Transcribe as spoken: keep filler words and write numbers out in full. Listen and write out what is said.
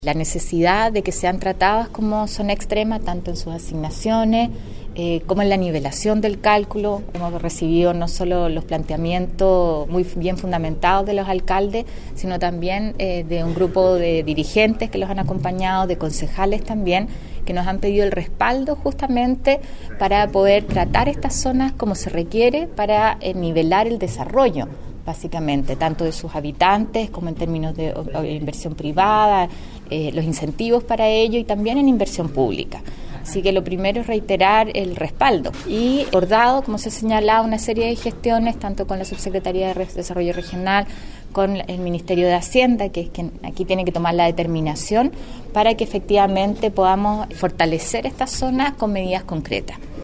La necesidad de que sean tratadas como zona extrema, tanto en sus asignaciones eh, como en la nivelación del cálculo. Hemos recibido no solo los planteamientos muy bien fundamentados de los alcaldes, sino también eh, de un grupo de dirigentes que los han acompañado, de concejales también, que nos han pedido el respaldo justamente para poder tratar estas zonas como se requiere para eh, nivelar el desarrollo, básicamente, tanto de sus habitantes como en términos de inversión privada, eh, los incentivos para ello y también en inversión pública. Así que lo primero es reiterar el respaldo y acordado, como se señalaba, una serie de gestiones, tanto con la Subsecretaría de Desarrollo Regional, con el Ministerio de Hacienda, que es quien aquí tiene que tomar la determinación para que efectivamente podamos fortalecer esta zona con medidas concretas.